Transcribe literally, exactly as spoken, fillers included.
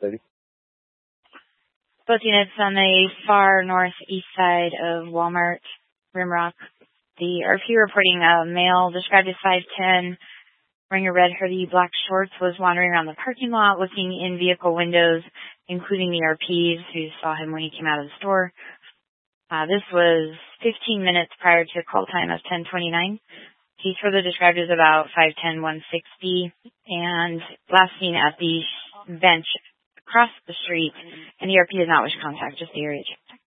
thirty. Both units on the far northeast side of Walmart, Rimrock. The R P reporting a male described as five ten, wearing a red hoodie, black shorts, was wandering around the parking lot looking in vehicle windows, including the R Ps who saw him when he came out of the store. Uh, this was fifteen minutes prior to call time of ten twenty-nine. He's further described as about five ten, one sixty, and last seen at the bench across the street, and the R P does not wish contact, just the area check.